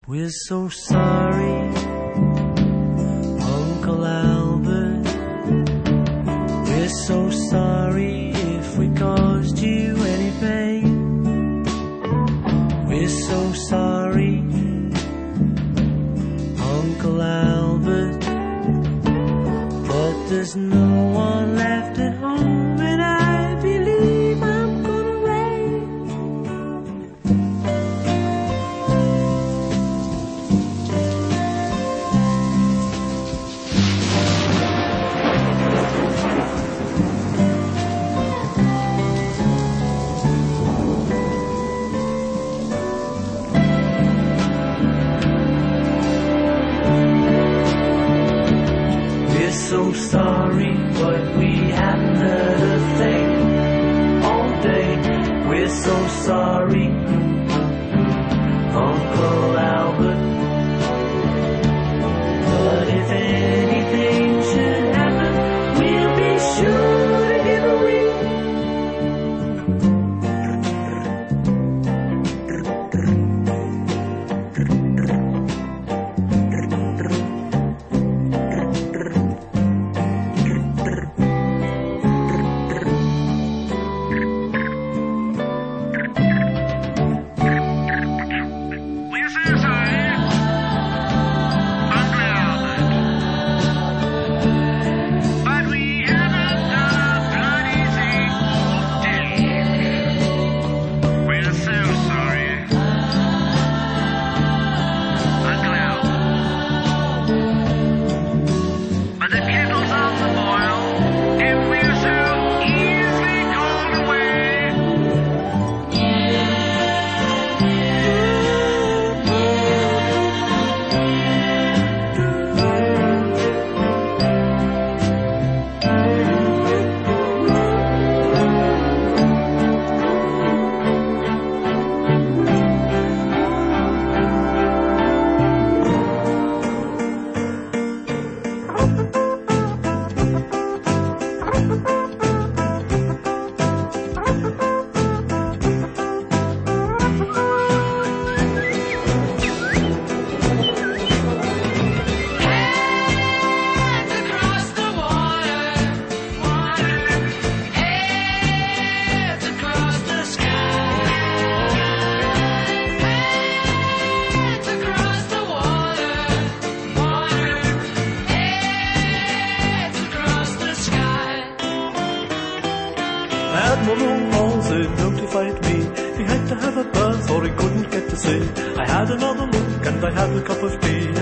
We're so sorry, Uncle Albert. We're so sorry if we caused you any pain. We're so sorry, Uncle Albert. But there's no one left at home, and I believe I'm gonna rain. We're so sorry, but we haven't heard a thing all day. We're so sorry, Uncle Albert. But if anything should happen, we'll be sure to give a ring. We're so sorry, Uncle Albert. But we haven't done a bloody thing all day. We're so sorry, Uncle Albert. But the kettle's on the boil, and we're so easily called away. Hands across the water, heads across the sky. Hands across the water, heads across the sky. Admiral Halsey notified me he had to have a berth or he couldn't get to sea. I had another look and I had a cup of tea.